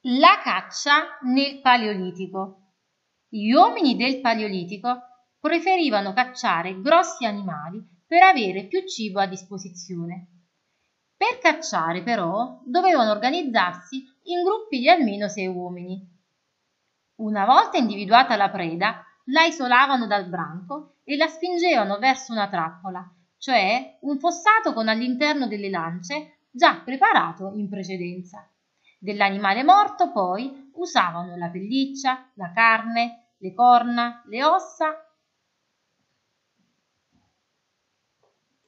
La caccia nel Paleolitico. Gli uomini del Paleolitico preferivano cacciare grossi animali per avere più cibo a disposizione. Per cacciare, però, dovevano organizzarsi in gruppi di almeno 6 uomini. Una volta individuata la preda, la isolavano dal branco e la spingevano verso una trappola, cioè un fossato con all'interno delle lance già preparato in precedenza. Dell'animale morto poi usavano la pelliccia, la carne, le corna, le ossa